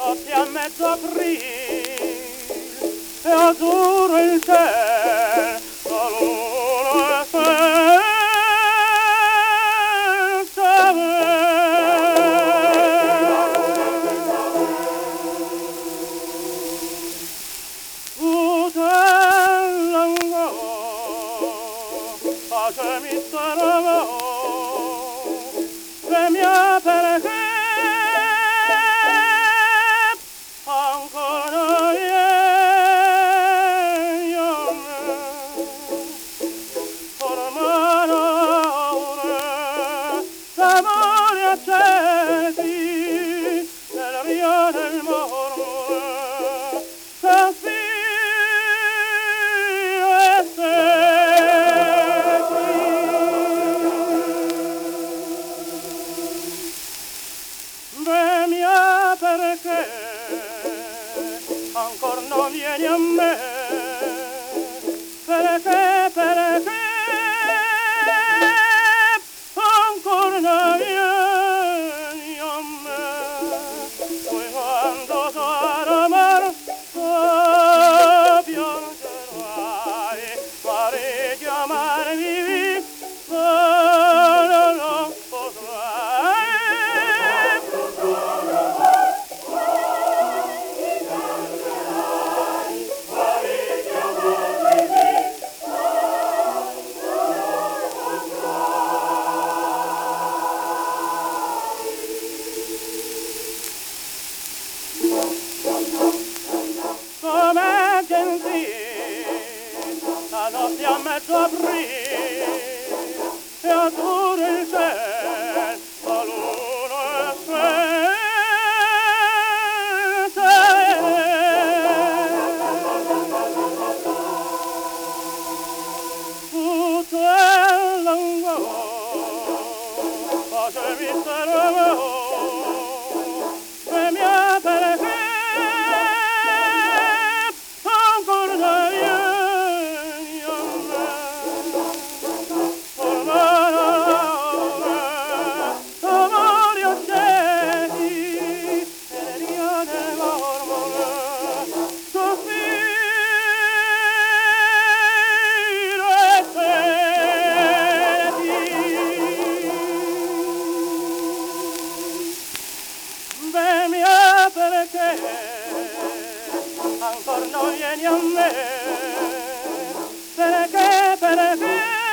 notte a mezzo aprile e azzurro il cielo, la luna è senza mi sarà se mi perché ancora io ormai d'amore accesi nel rio del mormore sospiro e mia perché ancora non vieni a me, perché ancora non vieni a me, poi quando sarà marzo piangerai, pare chiamarmi ma non potrai. Come gentile la notte a mezzo aprile e azzurro il cielo, la luna è senza tutto è lungo, pace mi sarà e mia perché perché ancora non vieni a me, perché